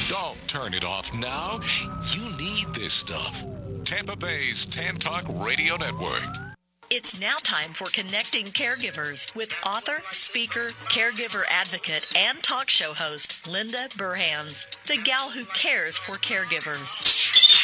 Don't turn it off now. You need this stuff. Tampa Bay's Tan Talk Radio Network. It's now time for Connecting Caregivers with author, speaker, caregiver advocate, and talk show host Linda Burhans, the gal who cares for caregivers.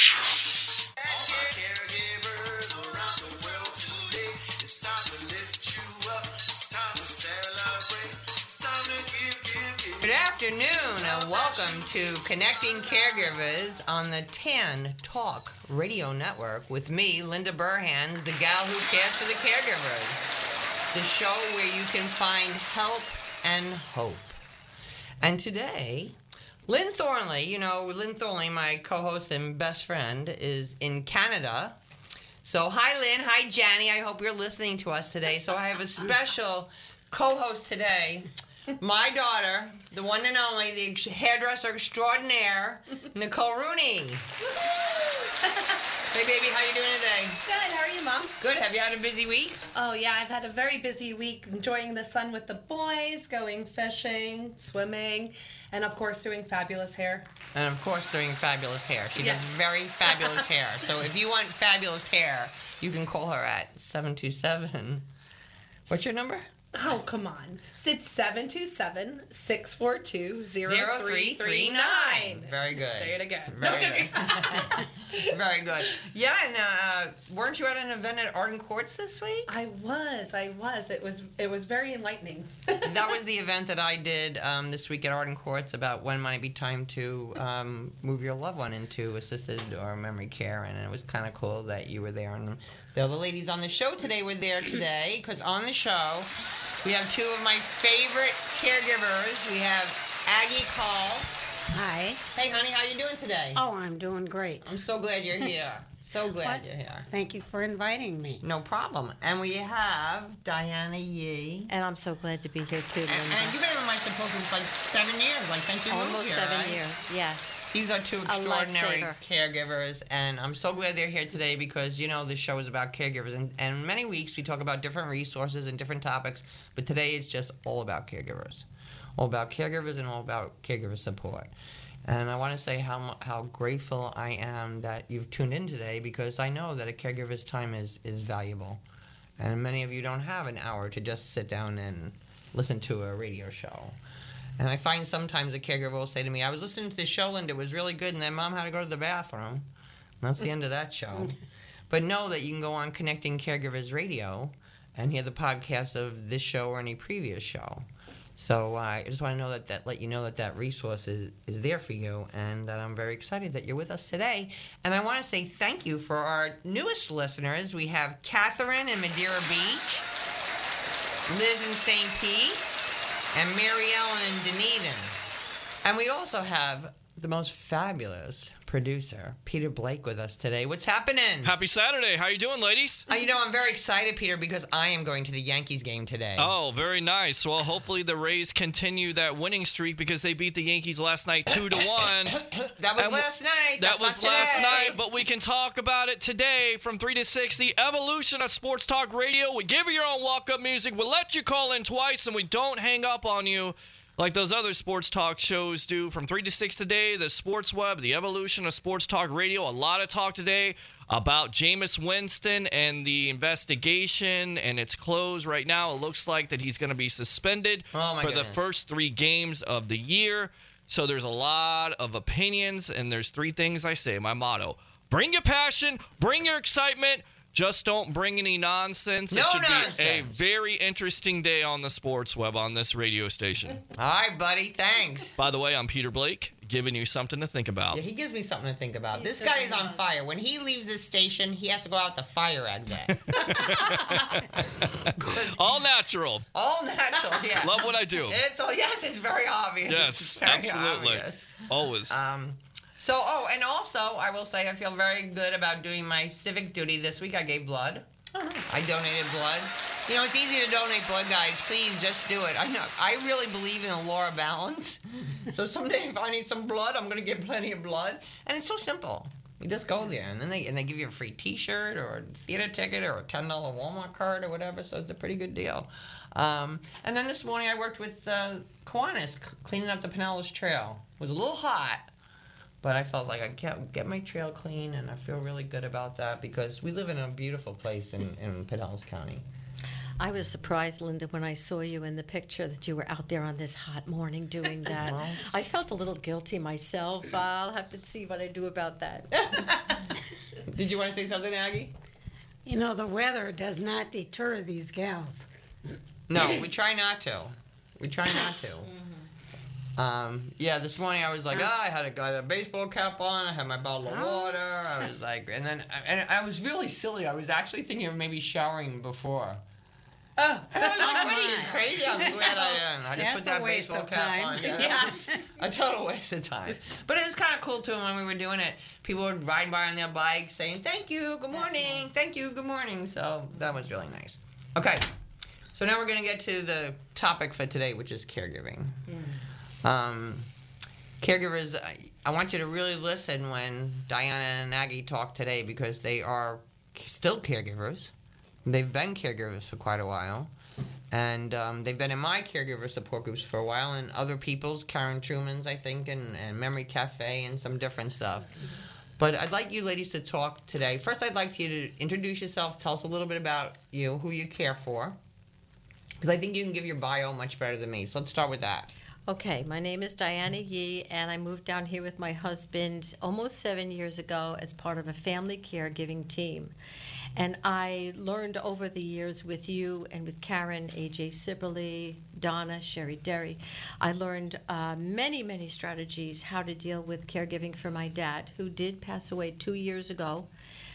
Good afternoon and welcome to Connecting Caregivers on the Tan Talk Radio Network with me, Linda Burhans, the gal who cares for the caregivers. The show where you can find help and hope. And today, Lynn Thornley, Lynn Thornley, my co-host and best friend, is in Canada. So hi Lynn, hi Janny, I hope you're listening to us today. So I have a special co-host today. My daughter, the one and only, the hairdresser extraordinaire, Nicole Rooney. Hey, baby, how you doing today? Good. How are you, Mom? Good. Have you had a busy week? Oh, yeah. I've had a very busy week enjoying the sun with the boys, going fishing, swimming, and, of course, doing fabulous hair. And, of course, doing fabulous hair. She does very fabulous hair. So if you want fabulous hair, you can call her at 727. What's your number? Oh, come on. It's 727-642-0339. Very good. Say it again. Very good. Very good. Yeah, and weren't you at an event at Arden Courts this week? I was. It was very enlightening. That was the event that I did this week at Arden Courts about when might be time to move your loved one into assisted or memory care, and it was kind of cool that you were there. And the other ladies on the show today were there today, because on the show we have two of my favorite caregivers. We have Aggie Call. Hi. Hey, honey, how you doing today? Oh, I'm doing great. I'm so glad you're here. So glad you're here. Thank you for inviting me. No problem. And we have Diana Yee. And I'm so glad to be here too, Linda. And you've been in my symposiums like 7 years, since you moved here, Almost 7 right? years, yes. These are two extraordinary lifesaver. caregivers, and I'm so glad they're here today because, this show is about caregivers. And many weeks we talk about different resources and different topics, but today it's just all about caregivers. All about caregivers and all about caregiver support. And I want to say how grateful I am that you've tuned in today, because I know that a caregiver's time is valuable. And many of you don't have an hour to just sit down and listen to a radio show. And I find sometimes a caregiver will say to me, I was listening to the show, Linda, it was really good, and then Mom had to go to the bathroom. And that's the end of that show. But know that you can go on Connecting Caregivers Radio and hear the podcast of this show or any previous show. So I just want to know let you know that resource is there for you, and that I'm very excited that you're with us today. And I want to say thank you for our newest listeners. We have Catherine in Madeira Beach, Liz in St. Pete, and Mary Ellen in Dunedin. And we also have the most fabulous producer, Peter Blake, with us today. What's happening? Happy Saturday. How you doing, ladies? I'm very excited, Peter, because I am going to the Yankees game today. Oh, very nice. Well, hopefully the Rays continue that winning streak, because they beat the Yankees last night 2-1. That was last night. That was last night, but we can talk about it today from 3 to 6. The evolution of Sports Talk Radio. We give you your own walk-up music. We'll let you call in twice, and we don't hang up on you like those other sports talk shows do. From 3 to 6 today, the Sports Web, the evolution of Sports Talk Radio. A lot of talk today about Jameis Winston and the investigation, and it's closed right now. It looks like that he's going to be suspended for the first 3 games of the year. So there's a lot of opinions, and there's 3 things I say. My motto: bring your passion, bring your excitement, just don't bring any nonsense. No it should nonsense. be a very interesting day on the Sports Web on this radio station. All right, buddy. Thanks. By the way, I'm Peter Blake, giving you something to think about. Yeah, he gives me something to think about. This guy is on fire. When he leaves this station, he has to go out the fire exit. All natural. All natural, yeah. Love what I do. It's very obvious. Yes, It's very absolutely. obvious. Always. And also, I will say I feel very good about doing my civic duty this week. I gave blood. Oh, nice. I donated blood. It's easy to donate blood, guys. Please, just do it. I really believe in the law of balance. So someday if I need some blood, I'm going to get plenty of blood. And it's so simple. You just go there, and then they give you a free T-shirt or a theater ticket or a $10 Walmart card or whatever, so it's a pretty good deal. And then this morning I worked with Kiwanis cleaning up the Pinellas Trail. It was a little hot, But I felt like I get my trail clean, and I feel really good about that because we live in a beautiful place in Pinellas County. I was surprised, Linda, when I saw you in the picture that you were out there on this hot morning doing that. Well, I felt a little guilty myself. I'll have to see what I do about that. Did you want to say something, Aggie? You know, the weather does not deter these gals. No, we try not to. We try not to. Yeah, this morning I was like, I had a baseball cap on, I had my bottle of water, I was like, and I was really silly. I was actually thinking of maybe showering before. And I was like, what are you, crazy? I'm glad I am. I just That's put that a waste baseball of cap time. on. Yeah, that was a total waste of time. But it was kind of cool, too, when we were doing it. People would ride by on their bikes saying, thank you, good morning, thank you, good morning. So that was really nice. Okay, so now we're going to get to the topic for today, which is caregiving. Caregivers, I want you to really listen when Diana and Aggie talk today because they are still caregivers. They've been caregivers for quite a while. And they've been in my caregiver support groups for a while and other people's, Karen Truman's, I think, and Memory Cafe and some different stuff. But I'd like you ladies to talk today. First, I'd like you to introduce yourself, tell us a little bit about you, who you care for. Because I think you can give your bio much better than me. So let's start with that. Okay, my name is Diana Yee, and I moved down here with my husband almost 7 years ago as part of a family caregiving team. And I learned over the years with you and with Karen, AJ Siberly, Donna, Sherry Derry, I learned many, many strategies how to deal with caregiving for my dad, who did pass away 2 years ago,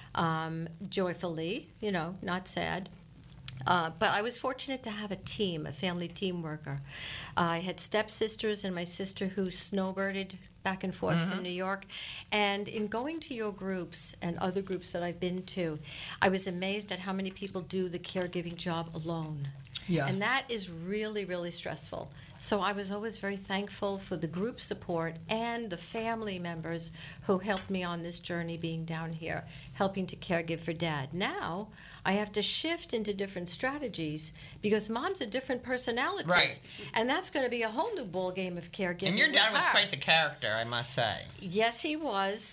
joyfully, not sad. But I was fortunate to have a team, a family team worker. I had stepsisters and my sister who snowbirded back and forth from New York. And in going to your groups and other groups that I've been to, I was amazed at how many people do the caregiving job alone. Yeah. And that is really, really stressful. So I was always very thankful for the group support and the family members who helped me on this journey being down here, helping to caregive for Dad. Now, I have to shift into different strategies because Mom's a different personality. Right. And that's going to be a whole new ballgame of caregiving. And your dad with was her. quite the character, I must say. Yes, he was.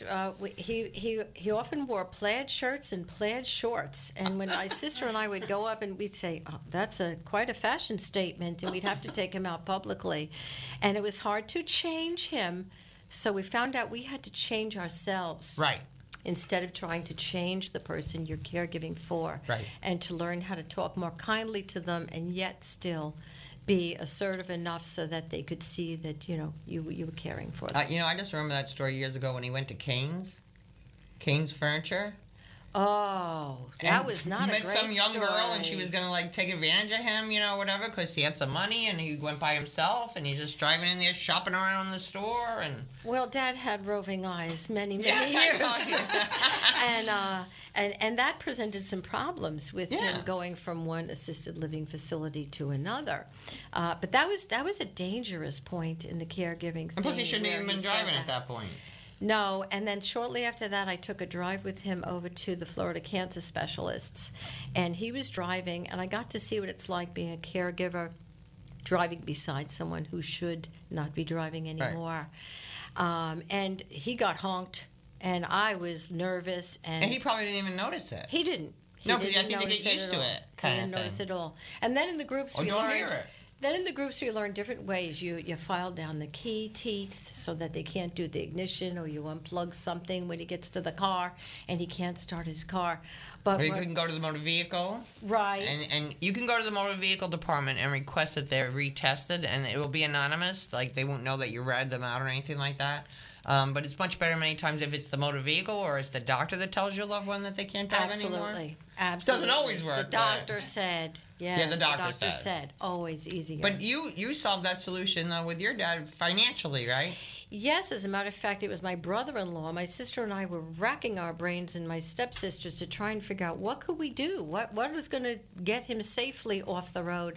He often wore plaid shirts and plaid shorts. And when my sister and I would go up and we'd say, oh, that's quite a fashion statement, and we'd have to take him out publicly. And it was hard to change him, so we found out we had to change ourselves. Right. Instead of trying to change the person you're caregiving for. Right. And to learn how to talk more kindly to them and yet still be assertive enough so that they could see that, you were caring for them. I just remember that story years ago when he went to Kane's Furniture. Oh, that And was not he a met great some young story. girl and she was gonna take advantage of him, whatever, because he had some money and he went by himself and he's just driving in there shopping around the store and. Well, Dad had roving eyes many Yeah, years, I and that presented some problems with Yeah. him going from one assisted living facility to another. But that was a dangerous point in the caregiving thing. And plus, he shouldn't where even been he said driving at that point. No, and then shortly after that, I took a drive with him over to the Florida Cancer Specialists, and he was driving, and I got to see what it's like being a caregiver, driving beside someone who should not be driving anymore. And he got honked, and I was nervous, And he probably didn't even notice it. he didn't. He No, because didn't I think they notice get used at to all. it, He kind didn't of notice thing. it all. And then in the groups Or we don't learned. hear it. Then in the groups we learn different ways. You file down the key teeth so that they can't do the ignition, or you unplug something when he gets to the car and he can't start his car. But Or you can go to the motor vehicle. right. And you can go to the motor vehicle department and request that they're retested, and it will be anonymous. Like, they won't know that you read them out or anything like that. But it's much better many times if it's the motor vehicle or it's the doctor that tells your loved one that they can't drive anymore. Absolutely. always work, The but- doctor said. Yes, the doctor said. Always easier. But you solved that solution, though, with your dad financially, right? Yes, as a matter of fact, it was my brother-in-law. My sister and I were racking our brains, and my stepsisters, to try and figure out what could we do, what was going to get him safely off the road.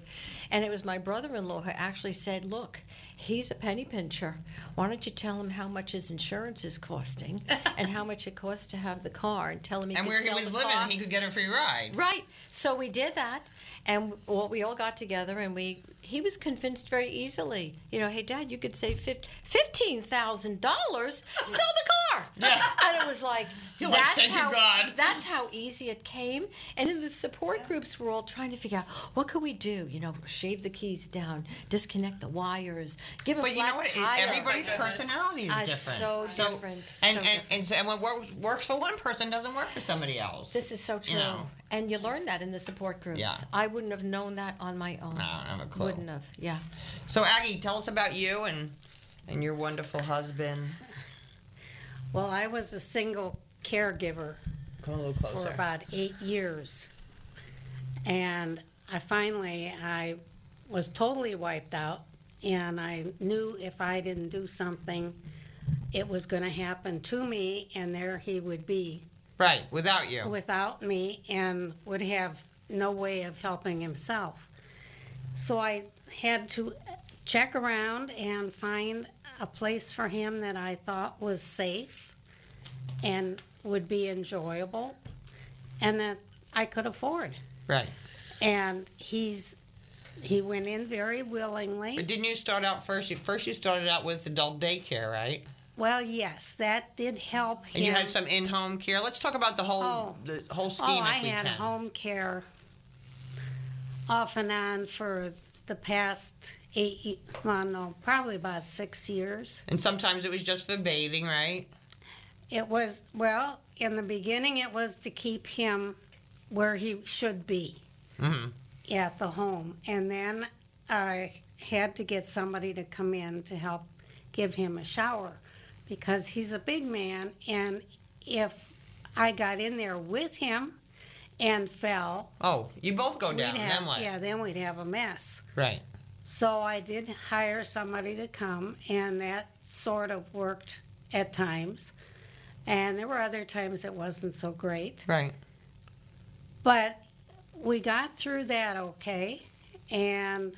And it was my brother-in-law who actually said, look, he's a penny pincher. Why don't you tell him how much his insurance is costing and how much it costs to have the car, and tell him he And could where he sell was the living, car. he could get a free ride. Right. So we did that, and we all got together, and he was convinced very easily. You know, hey, Dad, you could save $15,000, sell the car. Yeah. And it was like, You're like, thank you, God. That's how easy it came. And in the support groups, we're all trying to figure out, what could we do? You know, shave the keys down, disconnect the wires, give a But you flat know what? tire. Everybody's personality is different. So different. And what works for one person doesn't work for somebody else. This is so true. You know. And you learn that in the support groups. Yeah. I wouldn't have known that on my own. No, I don't have a clue. Wouldn't have, yeah. So Aggie, tell us about you and your wonderful husband. Well, I was a single caregiver Come a little closer. for about 8 years. And I was totally wiped out, and I knew if I didn't do something, it was going to happen to me, and there he would be Right, without you. without me and would have no way of helping himself. So I had to check around and find a place for him that I thought was safe and would be enjoyable and that I could afford. Right. And he went in very willingly. But didn't you start out first? First you started out with adult daycare, right? Well, yes, that did help him. And you had some in-home care. Let's talk about the whole scheme I if we had can. home care off and on for the past probably about 6 years. And sometimes it was just for bathing, right? It was, well, in the beginning it was to keep him where he should be at the home. And then I had to get somebody to come in to help give him a shower because he's a big man, and if I got in there with him and fell, Oh, you both go down, then what? then we'd have a mess. Right. So I did hire somebody to come, and that sort of worked at times. And there were other times it wasn't so great. Right. But we got through that okay, and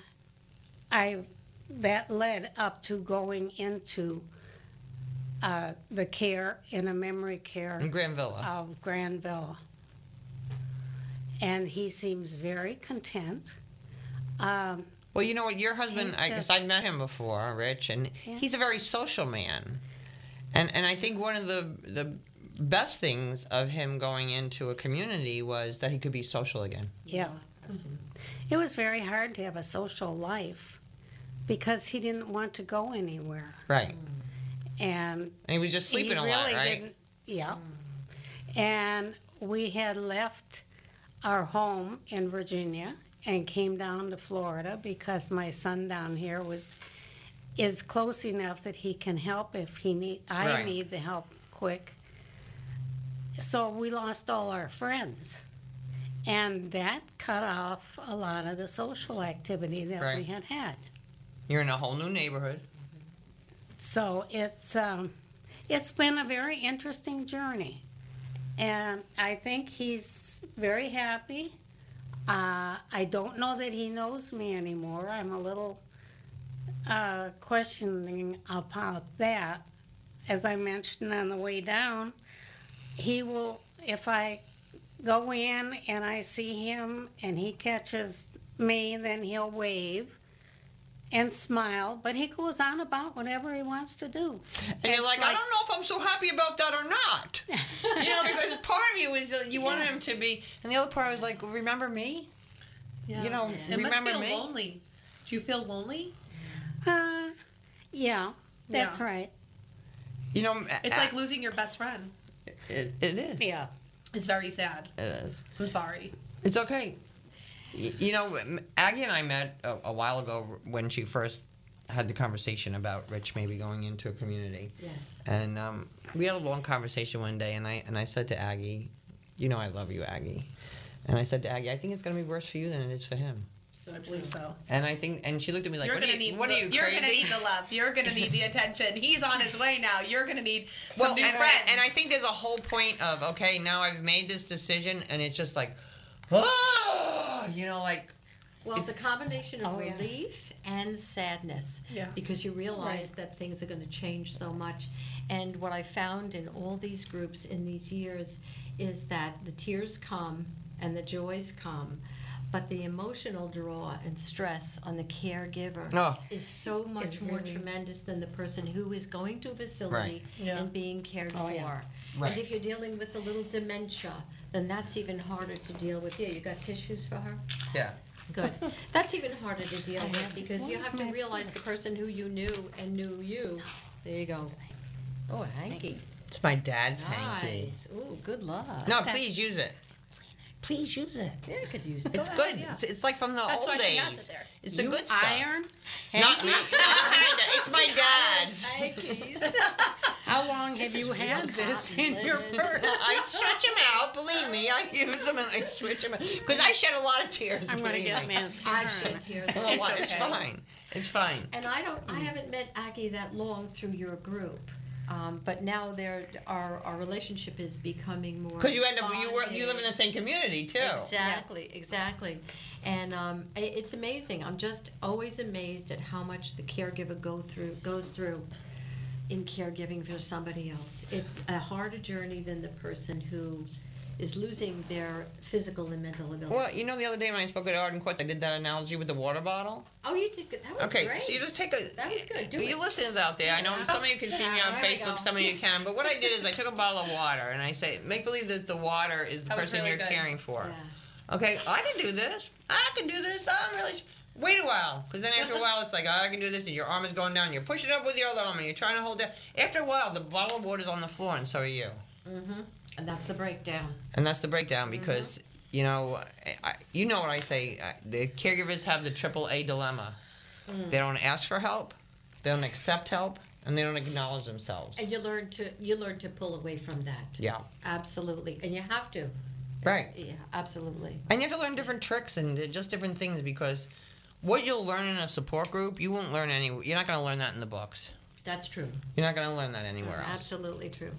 that led up to going into the care in a memory care In Granvilla. of Granville. And he seems very content. Well, you know what? Your husband, He's because just- I've met him before, Rich, and Yeah. he's a very social man. And I think one of the best things of him going into a community was that he could be social again. Yeah. It was very hard to have a social life because he didn't want to go anywhere. Right. And And he was just sleeping a he lot, really right? didn't. Yeah. And we had left our home in Virginia and came down to Florida because my son down here is close enough that he can help if I Right. need the help quick. So we lost all our friends. And that cut off a lot of the social activity that we Right. had. You're in a whole new neighborhood. So it's been a very interesting journey, and I think he's very happy. I don't know that he knows me anymore. I'm a little questioning about that. As I mentioned on the way down, he will, if I go in and I see him and he catches me, then he'll wave and smile, but he goes on about whatever he wants to do. And you're It's like, I don't know if I'm so happy about that or not. You know, because part of you is that you wanted him to be, and the other part was like, remember me? Yeah. You know, It must remember feel me? lonely. Do you feel lonely? Yeah, that's Yeah. right. You know, It's like losing your best friend. it is. Yeah. It's very sad. It is. I'm sorry. It's okay. You know, Aggie and I met a while ago when she first had the conversation about Rich maybe going into a community. Yes. And we had a long conversation one day, and I said to Aggie, you know I love you, Aggie. And I said to Aggie, I think it's going to be worse for you than it is for him. I believe so. And I think, and she looked at me like, You're what gonna are you, need. what are you, You're crazy? gonna need the love. You're gonna need the attention. He's on his way now. You're gonna need some new and, friends. and I think there's a whole point of, okay, now I've made this decision, and it's just like, oh, you know, like, Well, it's a combination of Oh, yeah. relief and sadness. Yeah. Because you realize Right. that things are going to change so much. And what I found in all these groups in these years is that the tears come and the joys come, but the emotional draw and stress on the caregiver Oh. is so much Is more really- tremendous than the person who is going to a facility Yeah. and being cared Oh, for. yeah. Right. And if you're dealing with a little dementia, then that's even harder to deal with. Yeah, you got tissues for her? Yeah. Good. That's even harder to deal with have- because you where's have to my realize the person who you knew and knew you. There you go. Oh, a hanky. It's my dad's hanky. Nice. Ooh, good luck. No, please use it. Please use it. Yeah, I could use It's that. good. yeah. It's like from the That's old why days. she has it there. It's the You good stuff. iron? Not me. It's my dad's. How long have you had this in your purse? I switch them out. Believe me, I use them and I switch them out because I shed a lot of tears. I'm going to believe get me. mascara. I shed tears. Oh, well, it's fine. It's fine. And I haven't met Aggie that long through your group. But now our relationship is becoming more. Because you end up you live in bonding. the same community too. Exactly. And it's amazing. I'm just always amazed at how much the caregiver goes through in caregiving for somebody else. It's a harder journey than the person who is losing their physical and mental ability. Well, you know, the other day when I spoke at Arden Courts, I did that analogy with the water bottle. Oh, you did good. That was Okay, great. so you just take a. That was good. Do you it. listeners out there, I know some of you can see me on There we Facebook, go. some of you can, but what I did is I took a bottle of water and I say, make believe that the water is the That was person really you're good. caring for. Yeah. Okay, I can do this. I can do this. I'm really. Wait a while, because then after a while it's like, oh, I can do this, and your arm is going down. You're pushing it up with your other arm, and you're trying to hold down. After a while, the bottle of water is on the floor, and so are you. And that's the breakdown. And that's the breakdown because, you know, you know what I say. The caregivers have the AAA dilemma. They don't ask for help, they don't accept help, and they don't acknowledge themselves. And you learn to pull away from that. Yeah. Absolutely. And you have to. Right. Yeah, absolutely. And you have to learn different tricks and just different things because what you'll learn in a support group, you won't learn you're not going to learn that in the books. That's true. You're not going to learn that anywhere else. Absolutely true.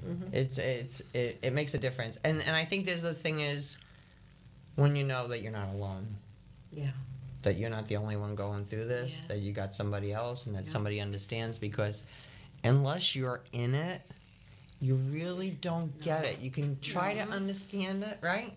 It makes a difference. And I think there's the thing is when you know that you're not alone. Yeah. That you're not the only one going through this, Yes. that you got somebody else and that Yeah. somebody understands because unless you're in it, you really don't get it. You can try to understand it, right?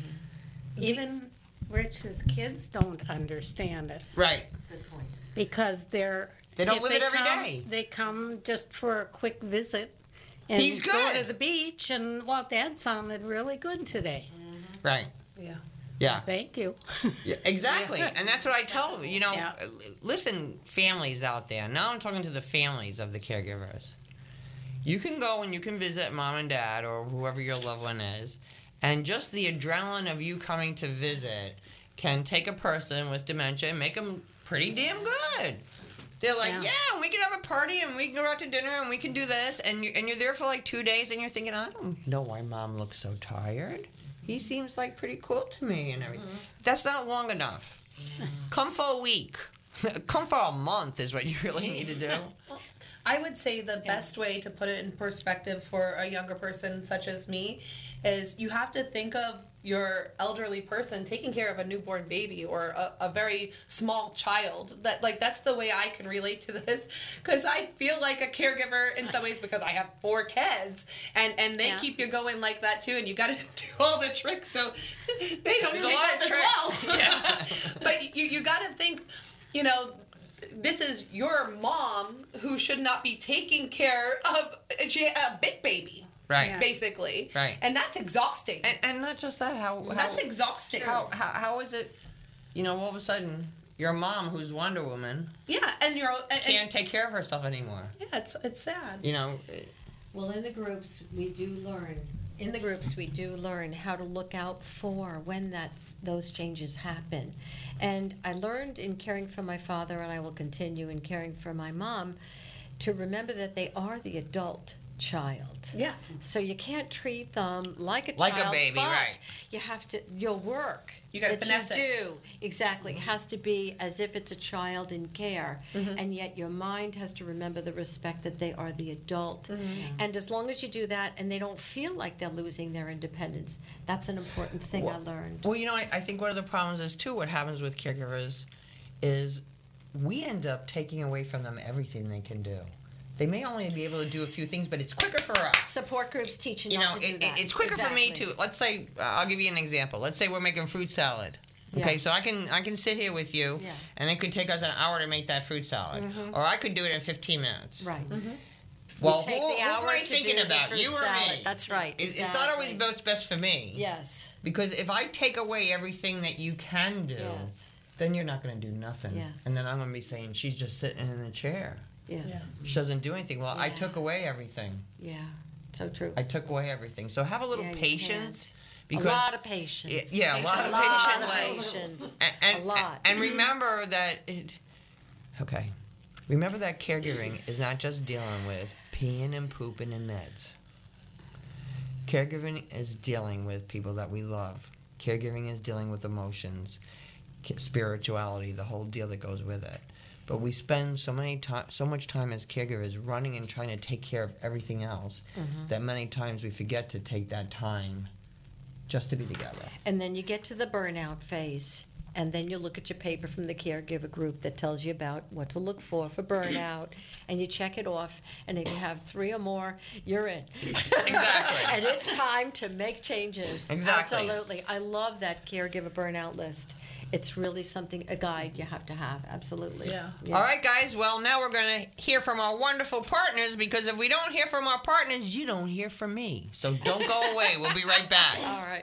Even Rich's kids don't understand it Right. Good point. because They don't if live it every come- day. They come just for a quick visit and He's go good. to the beach and, well, Dad sounded really good today. Right. Yeah. Yeah. Thank you. Yeah, exactly. And that's what I tell them. You know, Yeah. listen, families out there. Now I'm talking to the families of the caregivers. You can go and you can visit mom and dad or whoever your loved one is, and just the adrenaline of you coming to visit can take a person with dementia and make them pretty damn good. They're like, yeah, we can have a party and we can go out to dinner and we can do this, and you're there for like 2 days and you're thinking, I don't know why mom looks so tired. He seems like pretty cool to me and everything. That's not long enough. Come for a week. Come for a month is what you really need to do. I would say the best way to put it in perspective for a younger person such as me is you have to think of your elderly person taking care of a newborn baby or a very small child. That's the way I can relate to this because I feel like a caregiver in some ways because I have 4 kids and they keep you going like that too, and you got to do all the tricks so they don't There's a take lot up of as tricks. well. Yeah. But you got to think, you know, this is your mom who should not be taking care of a big baby. Right. Basically. Right. And that's exhausting. And not just that, That's exhausting. how is it, you know, all of a sudden your mom who's Wonder Woman Yeah, and you're can't take care of herself anymore. yeah, it's sad. You know, Well, in the groups, we do learn. In the groups, we do learn how to look out for when those changes happen. And I learned in caring for my father, and I will continue in caring for my mom, to remember that they are the adult child. Yeah. So you can't treat them like a Like a child, baby, but right. you have to, your work You gotta that finesse you it. do, exactly, has to be as if it's a child in care, and yet your mind has to remember the respect that they are the adult. And as long as you do that and they don't feel like they're losing their independence, that's an important thing I learned. Well, you know, I think one of the problems is, too, what happens with caregivers is we end up taking away from them everything they can do. They may only be able to do a few things, but it's quicker for us. Support groups teaching You know, not to do that. it's quicker for me, Exactly. too. Let's say, I'll give you an example. Let's say we're making fruit salad. Okay, Yeah. so I can sit here with you, Yeah. and it could take us an hour to make that fruit salad. Or I could do it in 15 minutes. Right. Well, You take who the am hour I to thinking do the about? fruit You or salad. me? That's right. It's not always exactly. what's best for me. Yes. Because if I take away everything that you can do, Yes. then you're not going to do nothing. Yes. And then I'm going to be saying, she's just sitting in the chair. Yes. She doesn't do anything. Well, I Yeah. took away everything. Yeah. So true. I took away everything. So have a little Yeah, you patience. a Because lot of patience. Yeah, a lot of patience. and, A lot. And remember that remember that caregiving is not just dealing with peeing and pooping and meds. Caregiving is dealing with people that we love. Caregiving is dealing with emotions, spirituality, the whole deal that goes with it. But we spend so much time as caregivers running and trying to take care of everything else that many times we forget to take that time just to be together. And then you get to the burnout phase, and then you look at your paper from the caregiver group that tells you about what to look for burnout, and you check it off, and if you have 3 or more, you're in. Exactly. And it's time to make changes. Exactly. Absolutely. I love that caregiver burnout list. It's really something, a guide you have to have. Absolutely. Yeah. All right, guys. Well, now we're going to hear from our wonderful partners, because if we don't hear from our partners, you don't hear from me. So don't go away. We'll be right back. All right.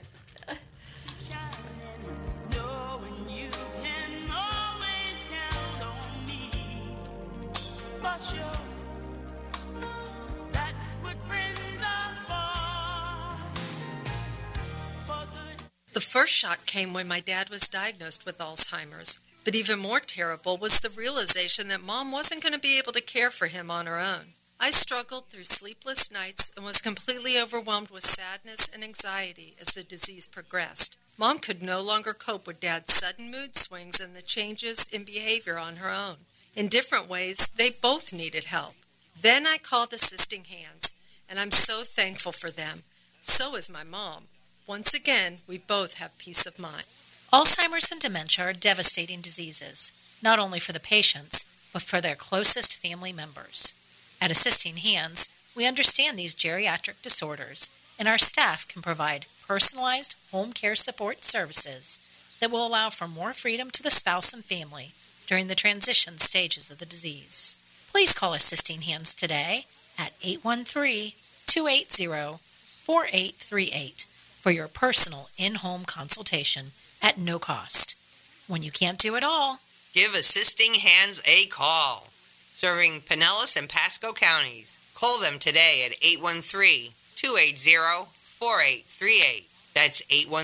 Knowing you can always count on me. For sure, that's what friends are for. The first shock came when my dad was diagnosed with Alzheimer's. But even more terrible was the realization that Mom wasn't going to be able to care for him on her own. I struggled through sleepless nights and was completely overwhelmed with sadness and anxiety as the disease progressed. Mom could no longer cope with Dad's sudden mood swings and the changes in behavior on her own. In different ways, they both needed help. Then I called Assisting Hands, and I'm so thankful for them. So is my mom. Once again, we both have peace of mind. Alzheimer's and dementia are devastating diseases, not only for the patients, but for their closest family members. At Assisting Hands, we understand these geriatric disorders, and our staff can provide personalized home care support services that will allow for more freedom to the spouse and family during the transition stages of the disease. Please call Assisting Hands today at 813-280-4838 for your personal in-home consultation at no cost. When you can't do it all, Give Assisting Hands a call. Serving Pinellas and Pasco counties. Call them today at 813-280-4838. That's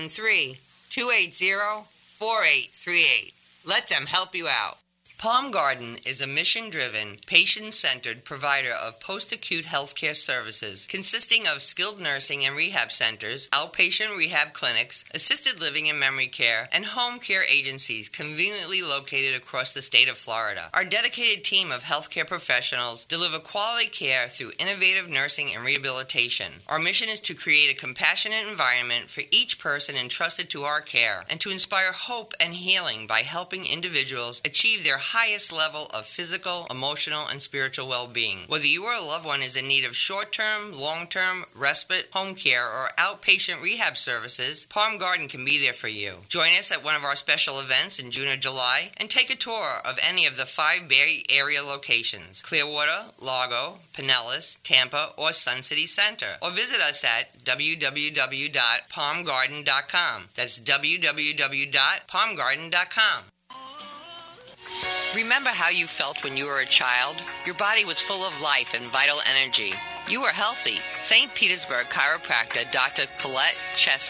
813-280-4838. Let them help you out. Palm Garden is a mission-driven, patient-centered provider of post-acute healthcare services consisting of skilled nursing and rehab centers, outpatient rehab clinics, assisted living and memory care, and home care agencies conveniently located across the state of Florida. Our dedicated team of healthcare professionals deliver quality care through innovative nursing and rehabilitation. Our mission is to create a compassionate environment for each person entrusted to our care and to inspire hope and healing by helping individuals achieve their highest level of physical, emotional, and spiritual well-being. Whether you or a loved one is in need of short-term, long-term, respite, home care, or outpatient rehab services, Palm Garden can be there for you. Join us at one of our special events in June or July and take a tour of any of the 5 Bay Area locations: Clearwater, Largo, Pinellas, Tampa, or Sun City Center. Or visit us at www.palmgarden.com. That's www.palmgarden.com. Remember how you felt when you were a child? Your body was full of life and vital energy. You were healthy. St. Petersburg chiropractor Dr. Colette Chesko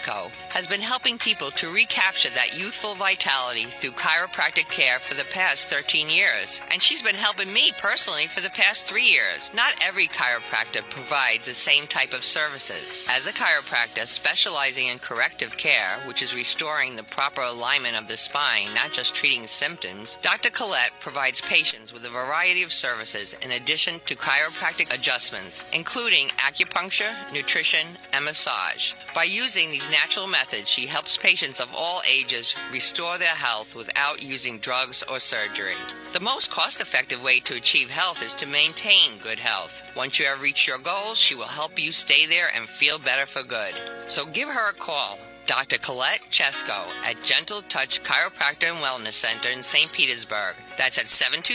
has been helping people to recapture that youthful vitality through chiropractic care for the past 13 years. And she's been helping me personally for the past 3 years. Not every chiropractor provides the same type of services. As a chiropractor specializing in corrective care, which is restoring the proper alignment of the spine, not just treating symptoms, Dr. Collette provides patients with a variety of services in addition to chiropractic adjustments, including acupuncture, nutrition, and massage. By using these natural methods, she helps patients of all ages restore their health without using drugs or surgery. The most cost-effective way to achieve health is to maintain good health. Once you have reached your goals, she will help you stay there and feel better for good. So give her a call. Dr. Colette Chesko at Gentle Touch Chiropractor and Wellness Center in St. Petersburg. That's at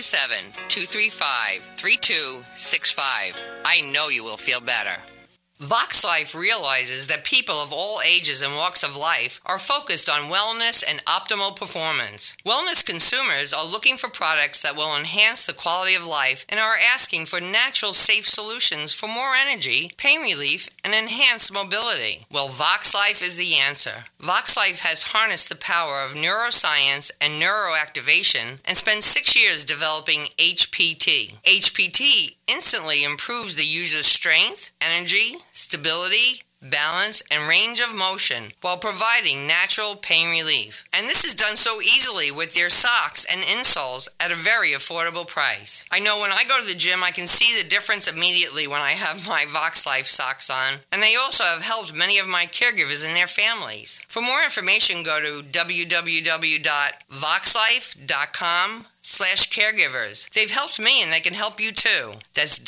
727-235-3265. I know you will feel better. Vox Life realizes that people of all ages and walks of life are focused on wellness and optimal performance. Wellness consumers are looking for products that will enhance the quality of life and are asking for natural, safe solutions for more energy, pain relief, and enhanced mobility. Well, Vox Life is the answer. Vox Life has harnessed the power of neuroscience and neuroactivation and spent 6 years developing HPT. HPT instantly improves the user's strength, energy, stability, balance, and range of motion while providing natural pain relief. And this is done so easily with their socks and insoles at a very affordable price. I know when I go to the gym, I can see the difference immediately when I have my Vox Life socks on, and they also have helped many of my caregivers and their families. For more information, go to www.voxlife.com/caregivers. They've helped me and they can help you too. That's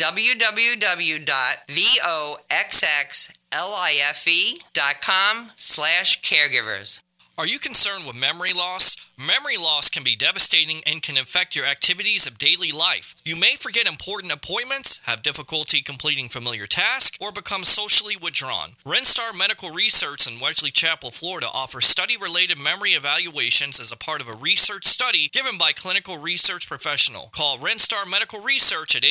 www.voxlife.com/caregivers. Are you concerned with memory loss? Memory loss can be devastating and can affect your activities of daily life. You may forget important appointments, have difficulty completing familiar tasks, or become socially withdrawn. Renstar Medical Research in Wesley Chapel, Florida offers study-related memory evaluations as a part of a research study given by clinical research professional. Call Renstar Medical Research at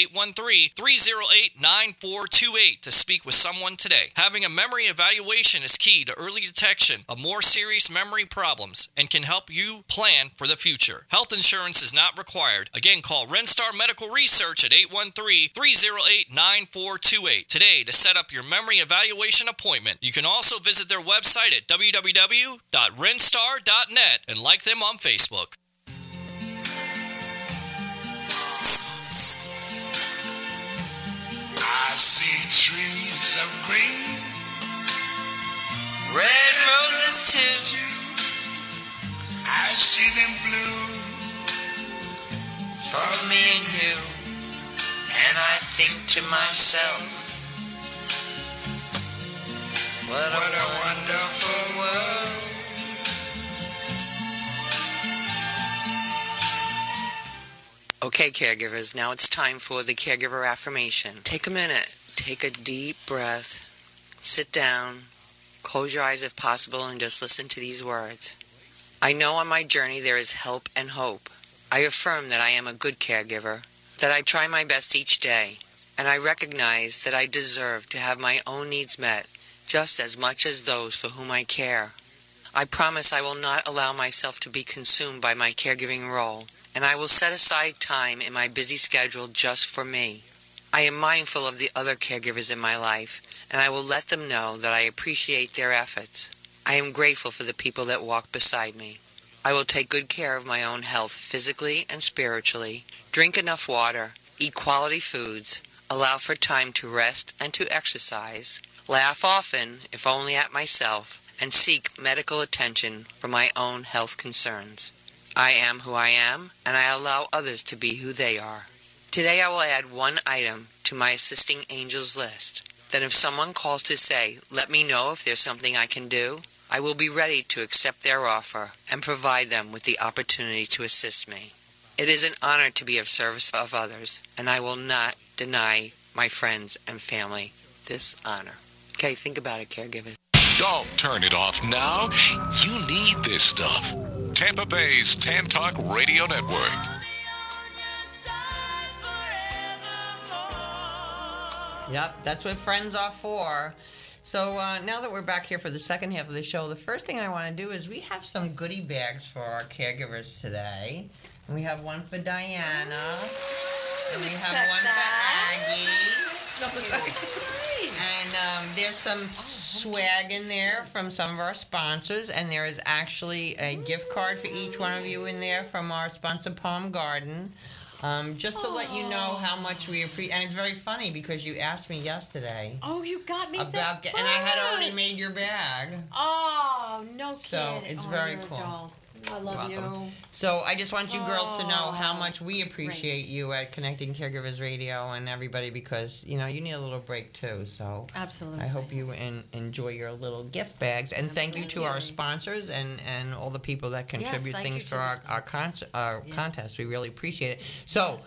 813-308-9428 to speak with someone today. Having a memory evaluation is key to early detection of more serious memory problems and can help you plan for the future. Health insurance is not required. Again, call Renstar Medical Research at 813-308-9428 today to set up your memory evaluation appointment. You can also visit their website at www.renstar.net and like them on Facebook. I see trees of green, Red roses too. I see them blue For me and you, and I think to myself, what a wonderful world. Okay, caregivers, now it's time for the caregiver affirmation. Take a minute, take a deep breath, sit down, close your eyes if possible, and just listen to these words. I know on my journey there is help and hope. I affirm that I am a good caregiver, that I try my best each day, and I recognize that I deserve to have my own needs met just as much as those for whom I care. I promise I will not allow myself to be consumed by my caregiving role, and I will set aside time in my busy schedule just for me. I am mindful of the other caregivers in my life, and I will let them know that I appreciate their efforts. I am grateful for the people that walk beside me. I will take good care of my own health physically and spiritually, drink enough water, eat quality foods, allow for time to rest and to exercise, laugh often, if only at myself, and seek medical attention for my own health concerns. I am who I am, and I allow others to be who they are. Today I will add one item to my Assisting Angels list. Then if someone calls to say, let me know if there's something I can do, I will be ready to accept their offer and provide them with the opportunity to assist me. It is an honor to be of service of others, and I will not deny my friends and family this honor. Okay, think about it, caregivers. Don't turn it off now. You need this stuff. Tampa Bay's Tan Talk Radio Network. Yep, that's what friends are for. So now that we're back here for the second half of the show, the first thing I want to do is we have some goodie bags for our caregivers today. And we have one for Diana. And we have one for Aggie. And there's some swag in there from some of our sponsors. And there is actually a gift card for each one of you in there from our sponsor, Palm Garden. Just to let you know how much we appreciate. And it's very funny because you asked me yesterday. Oh, you got me and I had already made your bag. Oh, no kidding. So it's very you're a cool. doll. I love you. So I just want you girls to know how much we appreciate you at Connecting Caregivers Radio and everybody, because you need a little break too. So absolutely, I hope you enjoy your little gift bags. And thank you to our sponsors and all the people that contribute things for our contest. We really appreciate it. So.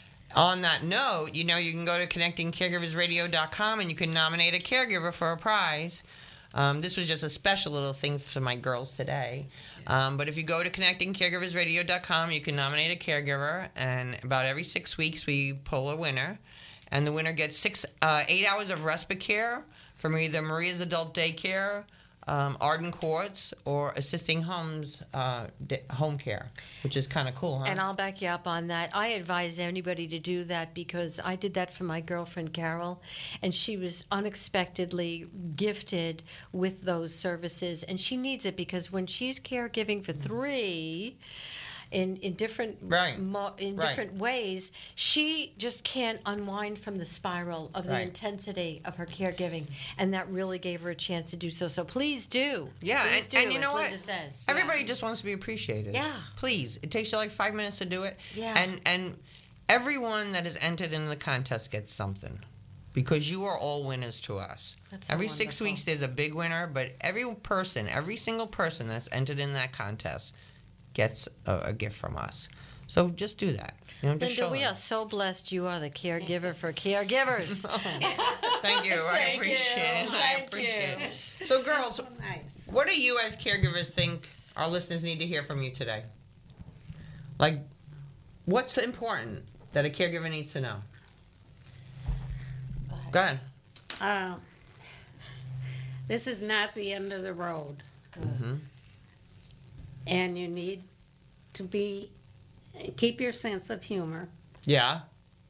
On that note, you can go to connectingcaregiversradio.com and you can nominate a caregiver for a prize. This was just a special little thing for my girls today. But if you go to connectingcaregiversradio.com, you can nominate a caregiver, and about every 6 weeks we pull a winner. And the winner gets 8 hours of respite care from either Maria's Adult Daycare, Arden Courts, or Assisting Homes home care, which is kind of cool, huh? And I'll back you up on that. I advise anybody to do that because I did that for my girlfriend Carol, and she was unexpectedly gifted with those services, and she needs it because when she's caregiving for three in different different ways, she just can't unwind from the spiral of the intensity of her caregiving, and that really gave her a chance to do so. So please do. Yeah, please do, and you know as what? Linda says. Everybody just wants to be appreciated. Yeah. Please. It takes you like 5 minutes to do it. Yeah. And everyone that is entered in the contest gets something, because you are all winners to us. That's so every 6 wonderful. weeks there's a big winner, but every single person that's entered in that contest gets a gift from us. So just do that. Just Linda, show we them. are so blessed you are the caregiver for caregivers. Thank you. I appreciate it. I appreciate it. So, girls, So nice. what do you as caregivers think our listeners need to hear from you today? Like, what's important that a caregiver needs to know? Go ahead. This is not the end of the road. Mm-hmm. And you need to keep your sense of humor Yeah.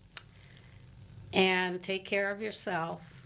and take care of yourself.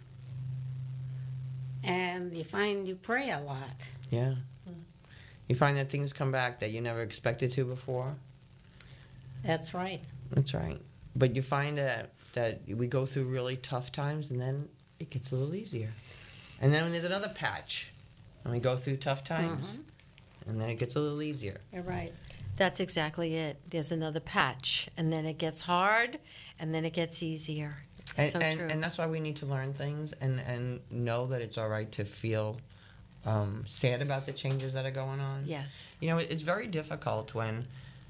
And you pray a lot. Yeah. You find that things come back that you never expected to before. That's right. That's right. But you find that we go through really tough times, and then it gets a little easier. And then there's another patch, and we go through tough times, and then it gets a little easier. You're right. That's exactly it. There's another patch, and then it gets hard, and then it gets easier. And, So and, true. and that's why we need to learn things and know that it's all right to feel sad about the changes that are going on. Yes. It's very difficult when,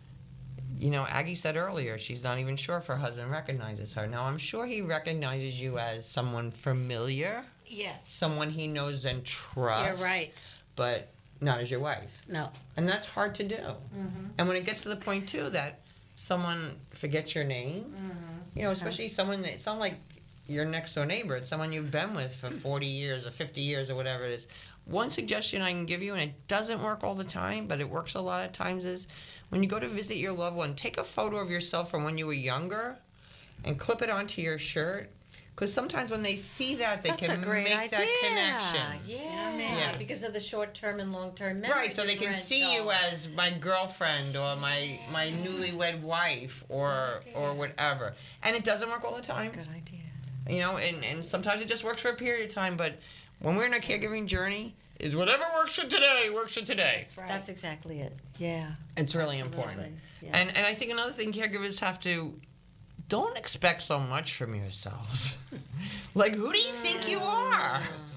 Aggie said earlier, she's not even sure if her husband recognizes her. Now, I'm sure he recognizes you as someone familiar, Yes. someone he knows and trusts. You're right. But not as your wife. No. And that's hard to do. And when it gets to the point, too, that someone forgets your name, especially someone that, it's not like your next door neighbor, it's someone you've been with for 40 years or 50 years or whatever it is. One suggestion I can give you, and it doesn't work all the time, but it works a lot of times, is when you go to visit your loved one, take a photo of yourself from when you were younger and clip it onto your shirt. Because sometimes when they see that, they That's can a great make idea. that connection. Yeah. Because of the short-term and long-term memory Right, so they can see you as my girlfriend or my newlywed wife or whatever. And it doesn't work all the time. Good idea. And sometimes it just works for a period of time. But when we're in a caregiving journey, is whatever works for today, works for today. That's right. That's exactly it. Yeah. It's really Absolutely. important. Yeah. And I think another thing caregivers have to, don't expect so much from yourselves. Like, who do you think you are?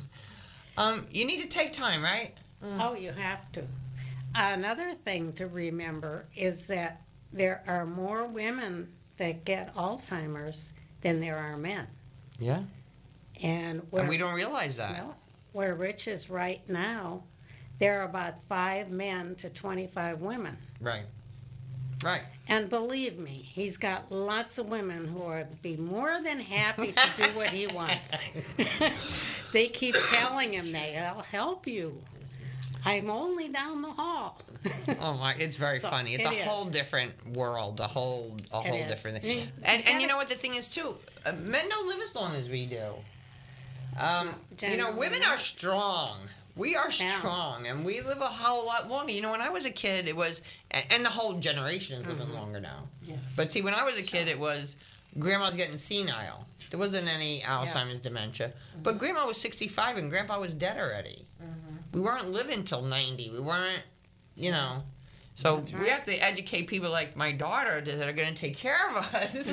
You need to take time, right? Oh, you have to. Another thing to remember is that there are more women that get Alzheimer's than there are men. Yeah. And we don't realize that. No, where Rich is right now, there are about 5 men to 25 women. Right. Right. And believe me, he's got lots of women who would be more than happy to do what he wants. They keep telling him they'll help you. I'm only down the hall. Oh my! It's very So, funny. It's it a is. whole different world, a whole is. different You- thing. you And you gotta- know what the thing is too? Men don't live as long as we do. generally Women not. are strong. We are Yeah. strong, and we live a whole lot longer. You know, when I was a kid, it was, and the whole generation is living longer now. Yes. But see, when I was a kid, it was grandma's getting senile. There wasn't any Alzheimer's dementia. But grandma was 65 and grandpa was dead already. We weren't living till 90. We weren't, So That's we right. have to educate people like my daughter that are going to take care of us.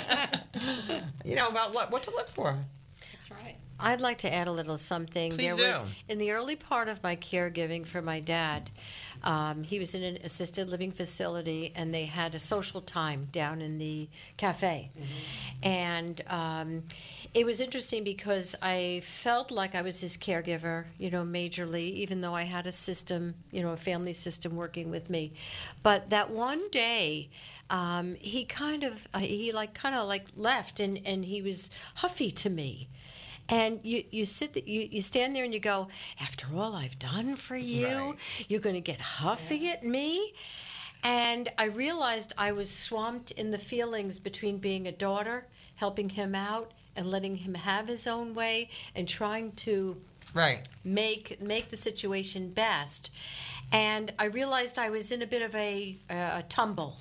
About what to look for. That's right. I'd like to add a little something. Please There was do. in the early part of my caregiving for my dad. He was in an assisted living facility, and they had a social time down in the cafe. And it was interesting because I felt like I was his caregiver, majorly, even though I had a system, a family system working with me. But that one day, he kind of left, and he was huffy to me. And you stand there and you go, after all I've done for you, Right. you're going to get huffy at me? And I realized I was swamped in the feelings between being a daughter, helping him out, and letting him have his own way, and trying to Right. make the situation best. And I realized I was in a bit of a tumble.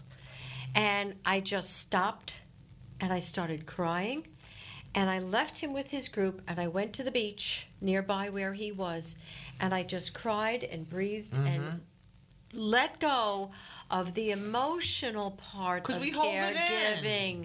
And I just stopped, and I started crying. And I left him with his group, and I went to the beach nearby where he was, and I just cried and breathed and let go of the emotional part 'Cause of we hold it in. caregiving,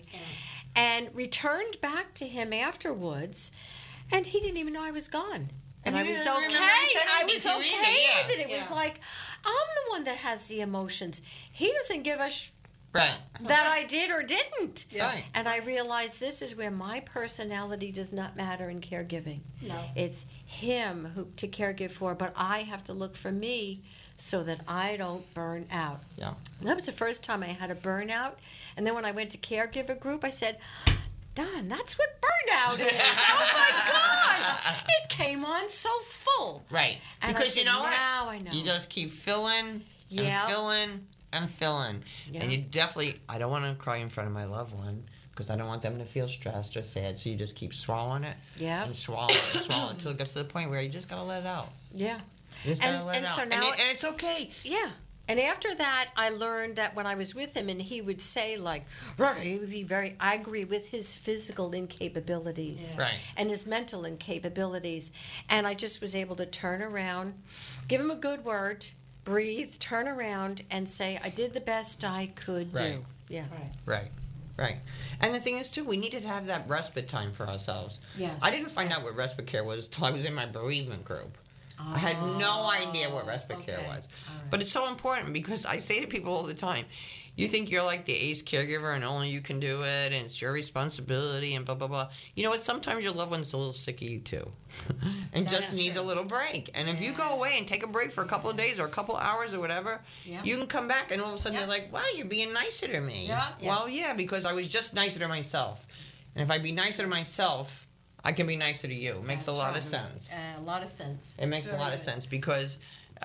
and returned back to him afterwards, and he didn't even know I was gone. And And I you was didn't okay. remember you said I anything was to you okay either, yeah. with it. It was like, I'm the one that has the emotions. He doesn't give a Right. that I did or didn't. Right. And I realized this is where my personality does not matter in caregiving. No. It's him who to caregive for, but I have to look for me so that I don't burn out. Yeah. And that was the first time I had a burnout. And then when I went to caregiver group, I said, Don, that's what burnout is. Oh my gosh. It came on so full. Right. And Because I you said, know what? now I know. You just keep filling Yeah. and filling and filling. Yeah. And you definitely, I don't want to cry in front of my loved one because I don't want them to feel stressed or sad. So you just keep swallowing it Yeah. and swallow it and swallow it until it gets to the point where you just got to let it out. Yeah. You just got to And- let and it out. so and, now- and it's okay. Yeah. And after that, I learned that when I was with him, and he would say, like, he would be very angry with his physical incapabilities Right. and his mental incapabilities. And I just was able to turn around, give him a good word, breathe, turn around, and say, I did the best I could Right. do. Yeah. Right. Right. And the thing is, too, we needed to have that respite time for ourselves. Yes. I didn't find out what respite care was until I was in my bereavement group. I had no idea what respite care was. But it's so important because I say to people all the time, you think you're like the ace caregiver and only you can do it and it's your responsibility and blah, blah, blah. You know what? Sometimes your loved one's a little sick of you, too. And just needs a little break. And if you go away and take a break for a couple of days or a couple of hours or whatever, you can come back and all of a sudden you're like, wow, you're being nicer to me. Yeah. Well, yeah, because I was just nicer to myself. And if I be nicer to myself, I can be nicer to you. It makes a lot of sense. A lot of sense. It makes a lot of sense because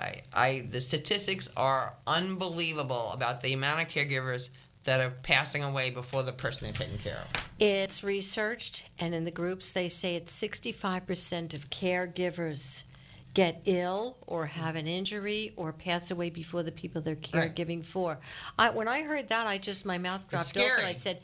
the statistics are unbelievable about the amount of caregivers that are passing away before the person they're taking care of. It's researched, and in the groups, they say it's 65% of caregivers get ill or have an injury or pass away before the people they're Right. caregiving for. When I heard that, my mouth dropped scary. open. I said,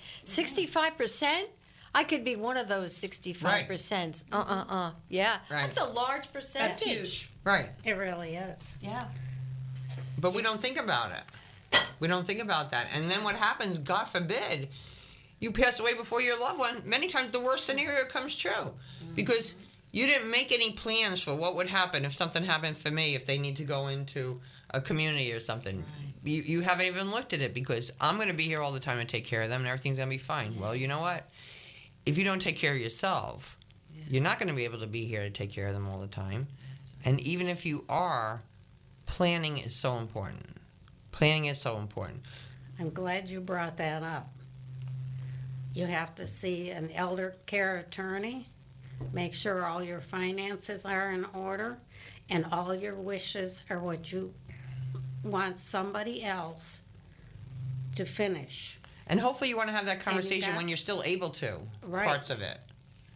65%? I could be one of those 65%. Yeah. Right. That's a large percentage. That's huge. Right. It really is. Yeah. But we don't think about it. We don't think about that. And then what happens, God forbid, you pass away before your loved one. Many times the worst scenario comes true because you didn't make any plans for what would happen if something happened for me, if they need to go into a community or something. You haven't even looked at it because I'm going to be here all the time and take care of them and everything's going to be fine. Well, you know what? If you don't take care of yourself, you're not going to be able to be here to take care of them all the time. And even if you are, planning is so important. Planning is so important. I'm glad you brought that up. You have to see an elder care attorney, make sure all your finances are in order, and all your wishes are what you want somebody else to finish. And hopefully you want to have that conversation got- when you're still able to, Right. parts of it.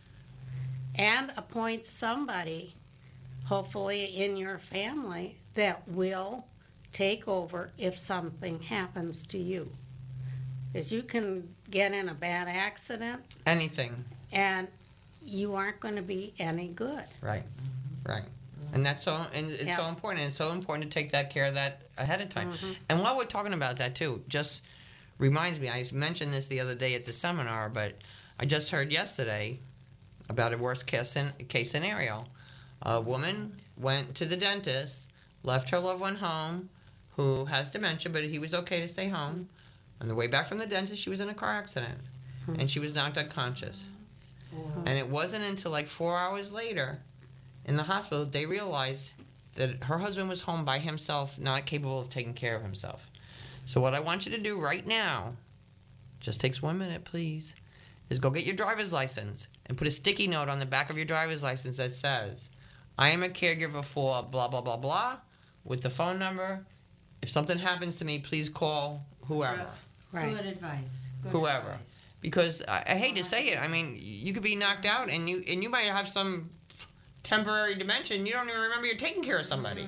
And appoint somebody, hopefully in your family, that will take over if something happens to you. Because you can get in a bad accident Anything. and you aren't going to be any good. Right. And that's so, and it's Yeah. so important. It's so important to take that care of that ahead of time. Mm-hmm. And while we're talking about that too, just reminds me, I mentioned this the other day at the seminar, but I just heard yesterday about a worst case scenario. A woman went to the dentist, left her loved one home, who has dementia, but he was okay to stay home. On the way back from the dentist, she was in a car accident, and she was knocked unconscious. And it wasn't until like 4 hours later in the hospital they realized that her husband was home by himself, not capable of taking care of himself. So what I want you to do right now, just takes 1 minute, please, is go get your driver's license and put a sticky note on the back of your driver's license that says, I am a caregiver for blah, blah, blah, blah, with the phone number. If something happens to me, please call whoever. Right. Good advice. Whoever. Because I hate to say it, I mean, you could be knocked out and you might have some temporary dementia and you don't even remember you're taking care of somebody.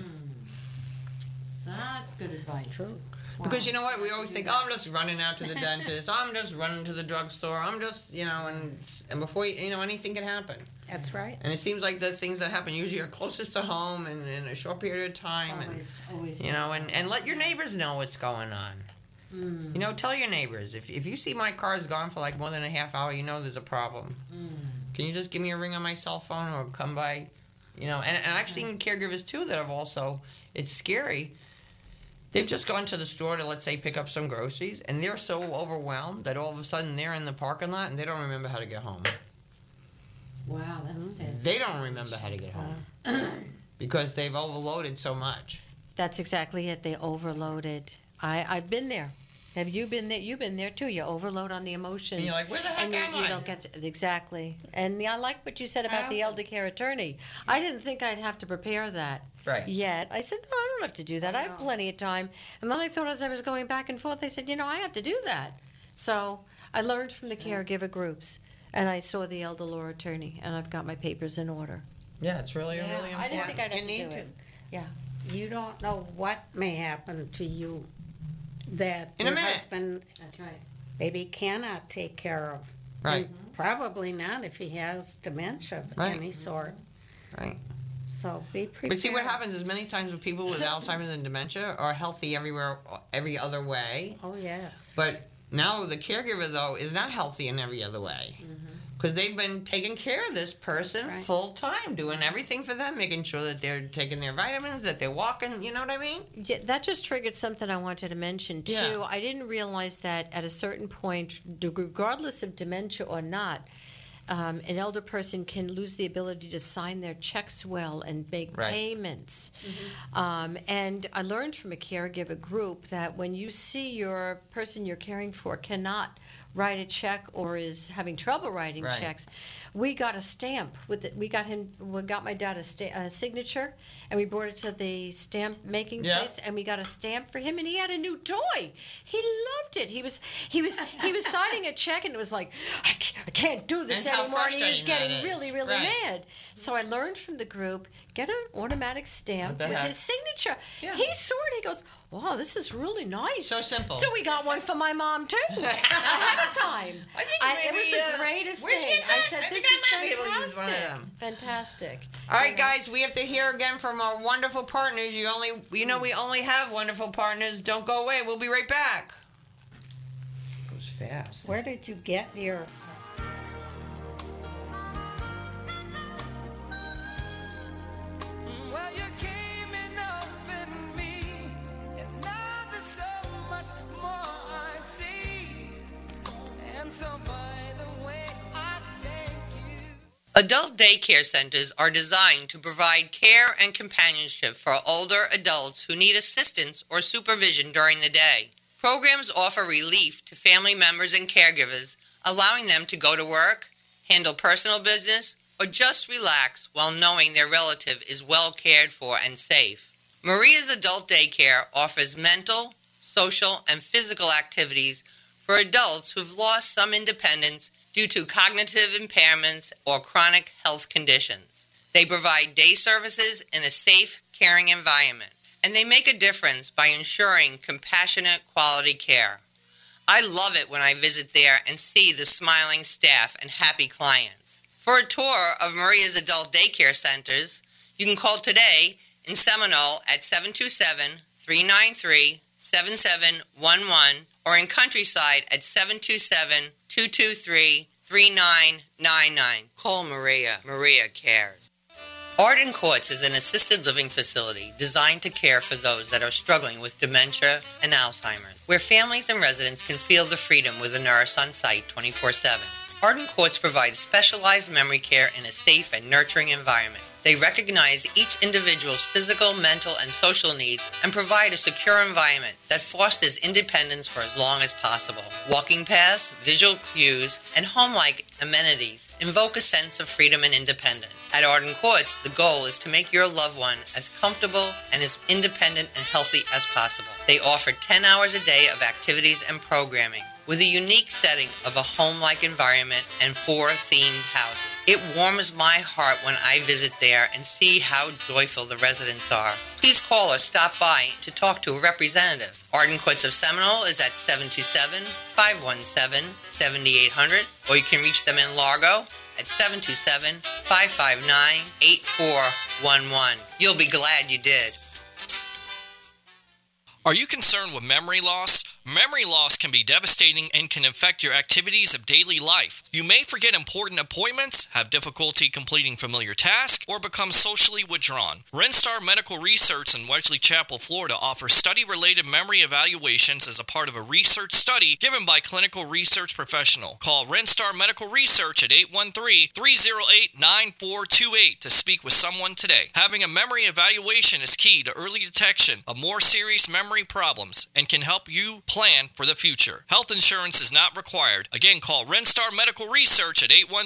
That's good advice. True. Because you know what? We always think, oh, I'm just running out to the dentist. I'm just running to the drugstore. I'm just, and before, anything can happen. That's right. And it seems like the things that happen usually are closest to home and in a short period of time. Always. And let your neighbors know what's going on. Tell your neighbors. If you see my car's gone for like more than a half hour, there's a problem. Can you just give me a ring on my cell phone or come by? And I've seen caregivers too that have also, it's scary. They've just gone to the store to, let's say, pick up some groceries, and they're so overwhelmed that all of a sudden they're in the parking lot and they don't remember how to get home. Wow, that's sad. They don't remember how to get home because they've overloaded so much. That's exactly it. They overloaded. I've been there. Have you been there? You've been there too. You overload on the emotions. And you're like, where the heck and am you I? don't get exactly. And I like what you said about the elder care attorney. I didn't think I'd have to prepare that. Right. Yet I said, no, I don't have to do that. I have plenty of time. And then I thought as I was going back and forth, I said, I have to do that. So I learned from the caregiver groups, and I saw the elder law attorney, and I've got my papers in order. Yeah, it's really important. I didn't think I'd have to do it. Yeah. You don't know what may happen to you that In a your minute. husband That's right. maybe cannot take care of. Right. And probably not if he has dementia of Right. any sort. Right. So be prepared. But see, what happens is many times with people with Alzheimer's and dementia are healthy every other way. Oh, yes. But now the caregiver, though, is not healthy in every other way. Because they've been taking care of this person Right. full time, doing everything for them, making sure that they're taking their vitamins, that they're walking, you know what I mean? Yeah, that just triggered something I wanted to mention too. Yeah. I didn't realize that at a certain point, regardless of dementia or not, an elder person can lose the ability to sign their checks well and make Right. payments. And I learned from a caregiver group that when you see your person you're caring for cannot write a check or is having trouble writing Right. checks, we got a stamp with it. We got my dad a signature, and we brought it to the stamp making Yeah. place, and we got a stamp for him, and he had a new toy. He loved it. He was signing a check, and it was like, I can't do this And how anymore. And he was frustrating that getting is. really, really Right. mad. So I learned from the group, get an automatic stamp What the with heck? his signature. Yeah. He saw it. He goes, wow, this is really nice. So simple. So we got one for my mom too ahead of time. I think It was maybe, the greatest where'd you thing. get I that? said, I this think is I might be able to use one of fantastic. them. Fantastic. All right, guys, we have to hear again from our wonderful partners. We only have wonderful partners. Don't go away. We'll be right back. It goes fast. Where did you get your... Well, you came in up in me, and now there's so much more I see. And so, by the way, I thank you. Adult daycare centers are designed to provide care and companionship for older adults who need assistance or supervision during the day. Programs offer relief to family members and caregivers, allowing them to go to work, handle personal business, or just relax while knowing their relative is well cared for and safe. Maria's Adult Daycare offers mental, social, and physical activities for adults who've lost some independence due to cognitive impairments or chronic health conditions. They provide day services in a safe, caring environment, and they make a difference by ensuring compassionate, quality care. I love it when I visit there and see the smiling staff and happy clients. For a tour of Maria's Adult Daycare Centers, you can call today in Seminole at 727-393-7711 or in Countryside at 727-223-3999. Call Maria. Maria cares. Arden Courts is an assisted living facility designed to care for those that are struggling with dementia and Alzheimer's, where families and residents can feel the freedom with a nurse on site 24/7. Arden Courts provides specialized memory care in a safe and nurturing environment. They recognize each individual's physical, mental, and social needs and provide a secure environment that fosters independence for as long as possible. Walking paths, visual cues, and home-like amenities invoke a sense of freedom and independence. At Arden Courts, the goal is to make your loved one as comfortable and as independent and healthy as possible. They offer 10 hours a day of activities and programming, with a unique setting of a home-like environment and 4 themed houses. It warms my heart when I visit there and see how joyful the residents are. Please call or stop by to talk to a representative. Arden Courts of Seminole is at 727-517-7800, or you can reach them in Largo at 727-559-8411. You'll be glad you did. Are you concerned with memory loss? Memory loss can be devastating and can affect your activities of daily life. You may forget important appointments, have difficulty completing familiar tasks, or become socially withdrawn. Renstar Medical Research in Wesley Chapel, Florida offers study-related memory evaluations as a part of a research study given by clinical research professional. Call Renstar Medical Research at 813-308-9428 to speak with someone today. Having a memory evaluation is key to early detection of more serious memory problems and can help you plan for the future. Health insurance is not required. Again, call Renstar Medical Research at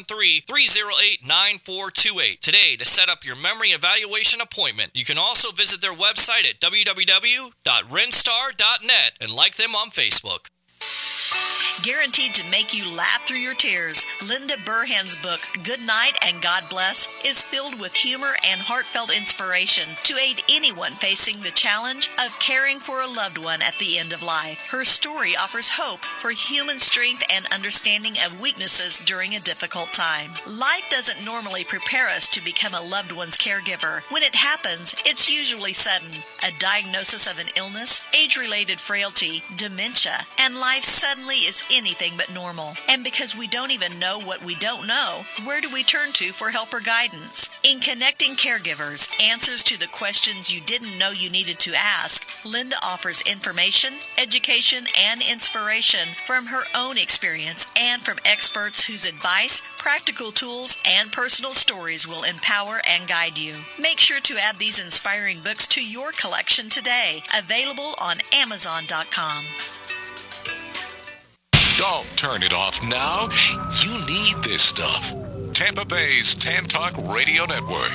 813-308-9428 today to set up your memory evaluation appointment. You can also visit their website at www.renstar.net and like them on Facebook. Guaranteed to make you laugh through your tears, Linda Burhan's book, Good Night and God Bless, is filled with humor and heartfelt inspiration to aid anyone facing the challenge of caring for a loved one at the end of life. Her story offers hope for human strength and understanding of weaknesses during a difficult time. Life doesn't normally prepare us to become a loved one's caregiver. When it happens, it's usually sudden. A diagnosis of an illness, age-related frailty, dementia, and life suddenly is anything but normal. And because we don't even know what we don't know, where do we turn to for help or guidance? In Connecting Caregivers, Answers to the Questions You Didn't Know You Needed to Ask, Linda offers information, education, and inspiration from her own experience and from experts whose advice, practical tools, and personal stories will empower and guide you. Make sure to add these inspiring books to your collection today. Available on Amazon.com. Don't turn it off now. You need this stuff. Tampa Bay's Tan Talk Radio Network.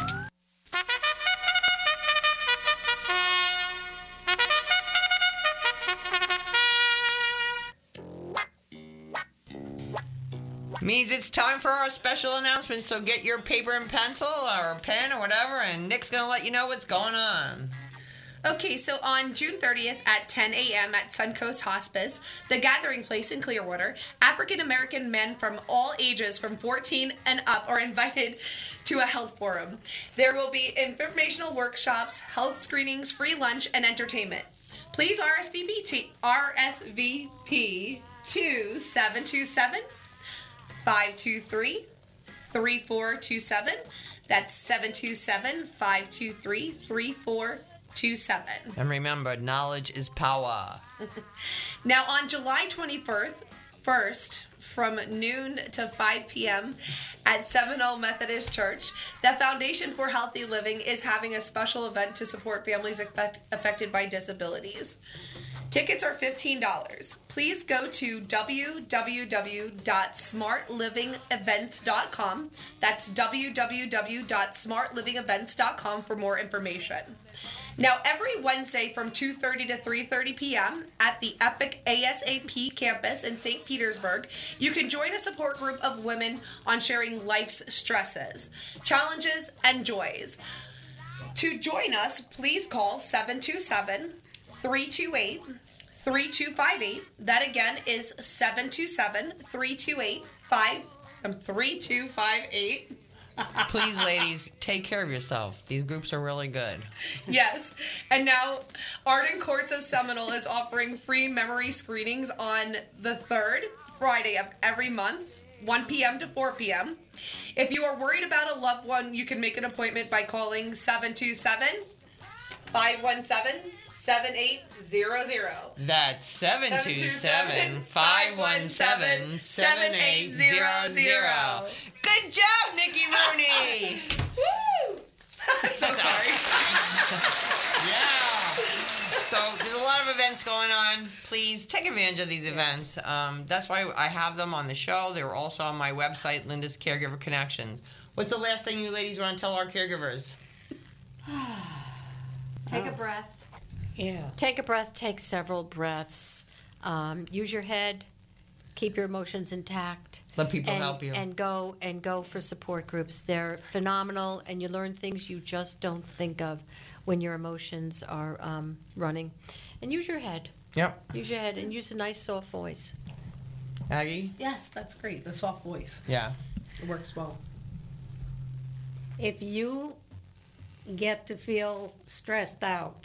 Means it's time for our special announcement, so get your paper and pencil or a pen or whatever, and Nick's going to let you know what's going on. Okay, so on June 30th at 10 a.m. at Suncoast Hospice, the gathering place in Clearwater, African-American men from all ages from 14 and up are invited to a health forum. There will be informational workshops, health screenings, free lunch, and entertainment. Please RSVP to 727-523-3427. That's 727-523-3427. And remember, knowledge is power. Now, on July 21st, from noon to 5 p.m. at Seminole Methodist Church, the Foundation for Healthy Living is having a special event to support families affected by disabilities. Tickets are $15. Please go to www.smartlivingevents.com. That's www.smartlivingevents.com for more information. Now, every Wednesday from 2:30 to 3:30 p.m. at the Epic ASAP campus in St. Petersburg, you can join a support group of women on sharing life's stresses, challenges, and joys. To join us, please call 727-328-3258. That again is 727-328-3258. Please, ladies, take care of yourself. These groups are really good. Yes. And now, Arden Courts of Seminole is offering free memory screenings on the third Friday of every month, 1 p.m. to 4 p.m. If you are worried about a loved one, you can make an appointment by calling 727-517-7800. That's 727-517-7800. Good job, Nikki Rooney. Woo! I'm so sorry. Yeah. So there's a lot of events going on. Please take advantage of these events. That's why I have them on the show. They're also on my website, Linda's Caregiver Connection. What's the last thing you ladies want to tell our caregivers? Take a breath. Yeah. Take a breath. Take several breaths. Use your head. Keep your emotions intact. Let people help you. And go for support groups. They're phenomenal, and you learn things you just don't think of when your emotions are running. And use your head. Yep. Use your head and use a nice soft voice. Aggie? Yes, that's great. The soft voice. Yeah. It works well. If you get to feel stressed out,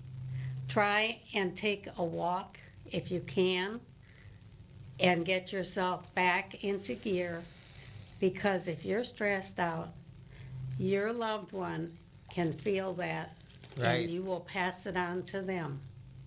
try and take a walk if you can and get yourself back into gear, because if you're stressed out, your loved one can feel that, Right. and you will pass it on to them.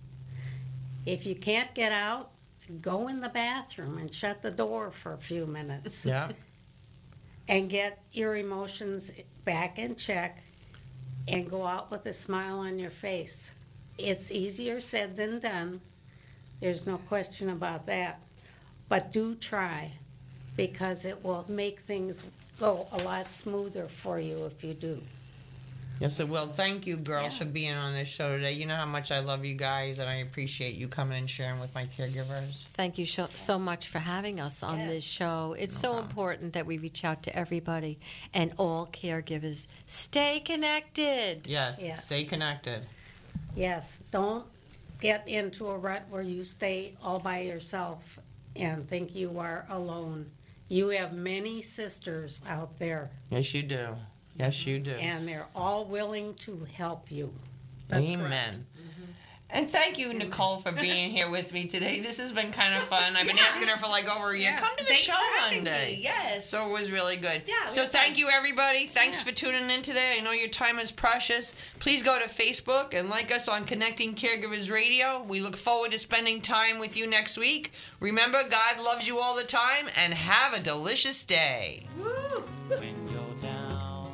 If you can't get out, go in the bathroom and shut the door for a few minutes Yeah. and get your emotions back in check and go out with a smile on your face. It's easier said than done. There's no question about that. But do try, because it will make things go a lot smoother for you if you do. Yes, it will. Thank you, girls, for being on this show today. You know how much I love you guys, and I appreciate you coming and sharing with my caregivers. Thank you so much for having us on this show. It's so important that we reach out to everybody and all caregivers. Stay connected. Yes. Yes. Stay connected. Yes, don't get into a rut where you stay all by yourself and think you are alone. You have many sisters out there, Yes, you do. Yes, you do. and they're all willing to help you. That's Amen. correct. And thank you, Nicole, for being here with me today. This has been kind of fun. I've been asking her for like over a year. Yeah. Come to the Thanks show for having one day. me. Yes. So it was really good. Yeah, So we thank had you, everybody. Thanks for tuning in today. I know your time is precious. Please go to Facebook and like us on Connecting Caregivers Radio. We look forward to spending time with you next week. Remember, God loves you all the time, and have a delicious day. Woo! When you're down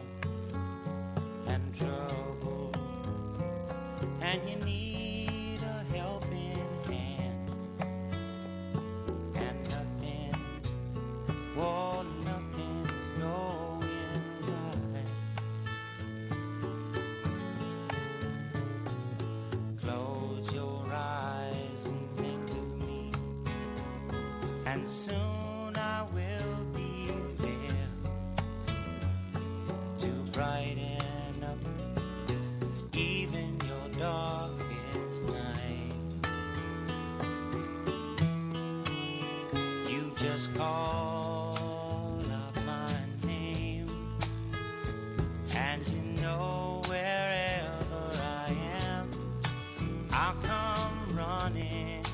and troubled and you need a helping hand and nothing, oh, nothing's going right. Close your eyes and think of me, and soon I will be there to brighten up even your darkest night. You just call up my name, and you know wherever I am, I'll come running